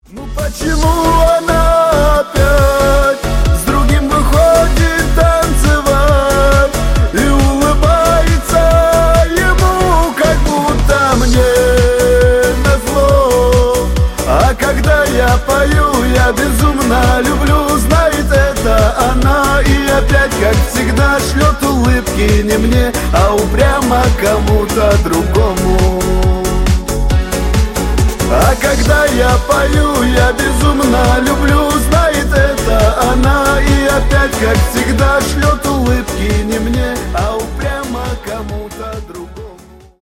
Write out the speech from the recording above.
Ну почему она опять с другим выходит танцевать и улыбается ему, как будто мне назло? А когда я пою, я безумно люблю, знает это она. И опять, как всегда, шлет улыбки не мне, а упрямо кому-то другому. А когда я пою, я безумно люблю, знает это она. И опять, как всегда, шлет улыбки не мне, а